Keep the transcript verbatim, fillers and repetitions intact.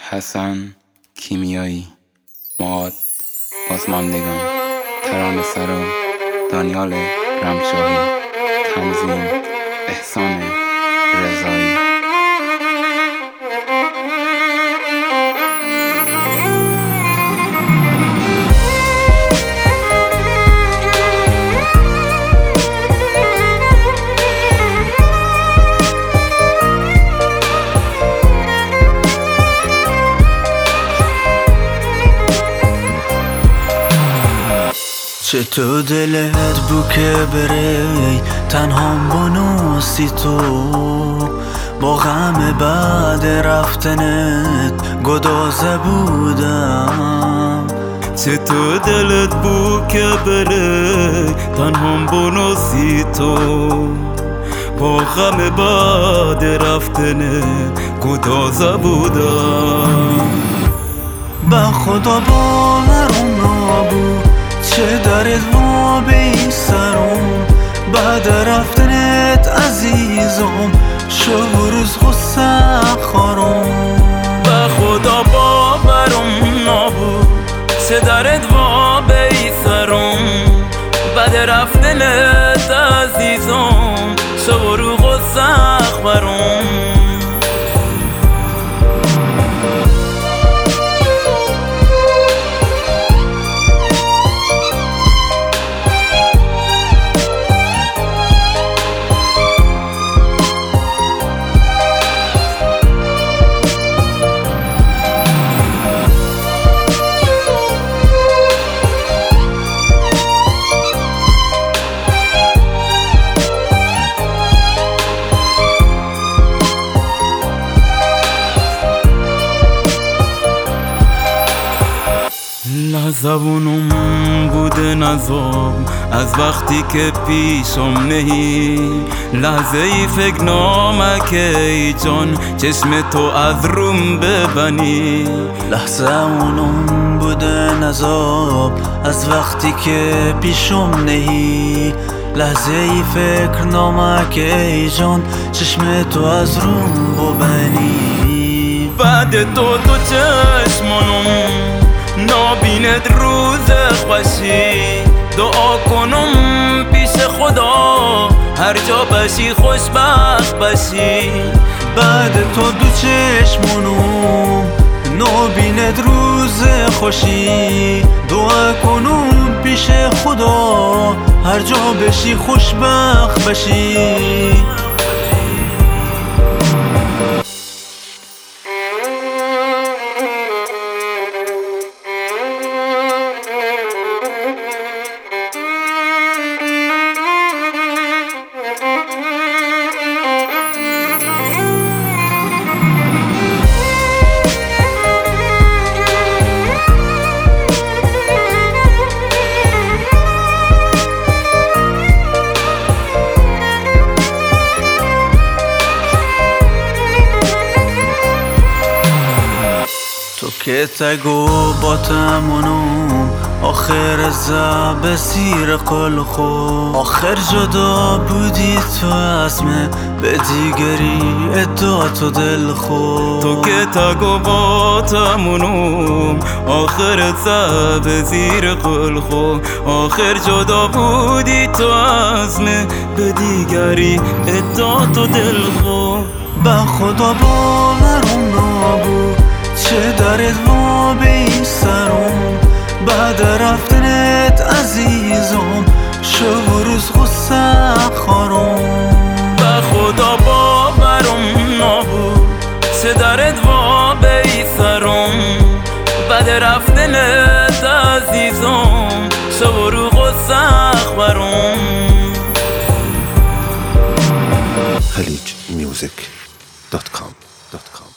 حسن کیمیایی، مواد بازماندگان، ترانه سرا دانیال رمشاهی، تنظیم احسان رضایی. چه تو دلت بو که بری تنهام بنوسی تو با غم بعد رفتنت گدازه بودم. چه تو دلت بو که بری تنهام بنوسی تو با غم بعد رفتنت گدازه بودم. به خدا باورم نبود چه درد ما به این سرم بعد رفتنت عزیزم شب و روز غصه خارم. به خدا باورم نبود چه درد ما به این سرم بعد رفتنت عزیزم شب و روز غصه خارم. زبونم بوده نزام از وقتی که پیشم نهی لحظه ای فکر نامکه ای جان چشم تو از روم ببنی. لحظه اونم بوده نزاب از وقتی که پیشم نهی لحظه ای فکر نامکه ای جان چشم تو از روم ببنی. بعد تو تو چشمانم نابیند روز خوشی دعا کنم پیش خدا هر جا باشی خوشبخت باشی. بعد تو دو چشمونم نابیند روز خوشی دعا کنم پیش خدا هر جا باشی خوشبخت باشی. که تگو با تمونم آخر زب سیر قل خو آخر جدا بودی تو اسمه به دیگری ادعا تو دل خو. تو که تگو با تمونم آخر زب زیر قل خو آخر جدا بودی تو اسمه به دیگری ادعا تو دل خو. به خدا باورم نبود چه درد ما به این سرم بعد رفتنت عزیزم شب و روز غصه خارم. به خدا باورم نبود چه درد ما به این سرم بعد رفتنت عزیزم شب و روز غصه خارم. خلیج میوزیک دات کام